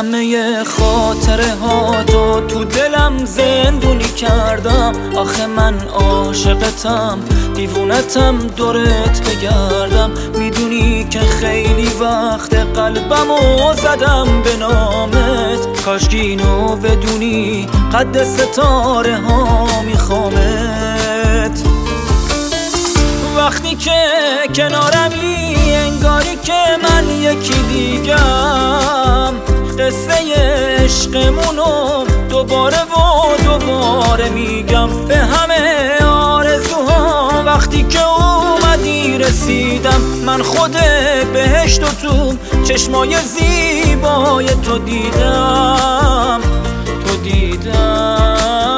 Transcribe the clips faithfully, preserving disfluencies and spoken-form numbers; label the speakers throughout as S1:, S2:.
S1: همه خاطره ها تو تو دلم زندونی کردم. آخه من عاشقتم، دیوونتم دورت بگردم. میدونی که خیلی وقت قلبمو زدم به نامت. کاشکی اینو بدونی قد ستاره ها میخوامت. وقتی که کنارمی انگاری که من یکی دیگم. قصه عشقمونو دوباره و دوباره میگم به همه آرزوها. وقتی که اومدی رسیدم، من خود بهشت و تو چشمای زیبای تو دیدم، تو دیدم.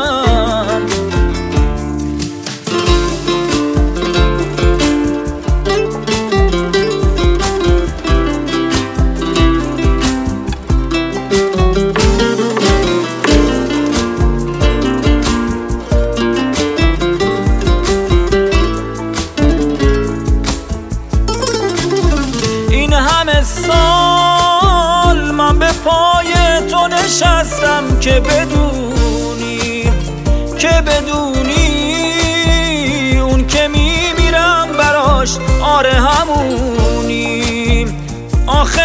S1: سال من به پای تو نشستم که بدونی، که بدونی اون که میمیرم براش آره همونیم. آخه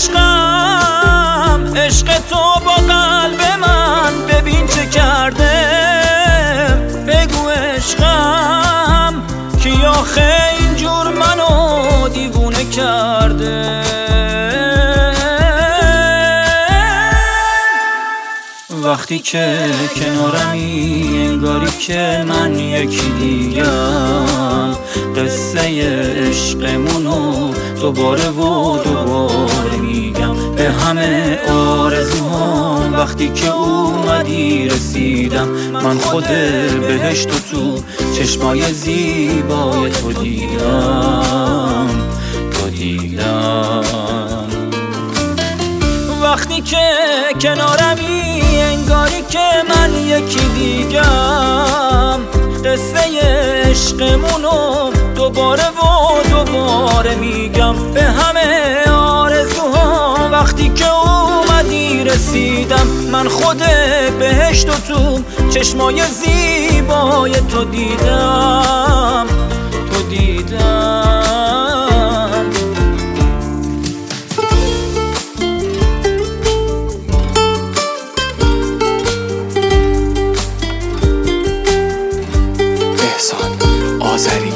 S1: عشقم عشق تو با قلب من ببین چه کرده. بگو عشقم کی آخه اینجور منو دیوونه کرده. وقتی که کنارمی انگاری که من یکی دیگم. قصه عشقمونو دوباره و دوباره میگم به همه آرزوهام. وقتی که اومدی رسیدم، من خود بهشت و تو چشمای زیبای تو دیدم، تو دیدم. وقتی که کنارمی انگاری که من یکی دیگم. قصه عشقمونو دوباره و دوباره میگم به همه آرزوها. وقتی که اومدی رسیدم، من خود بهشت و تو چشمای زیبای تو دیدم، تو دیدم.
S2: احسان آذری.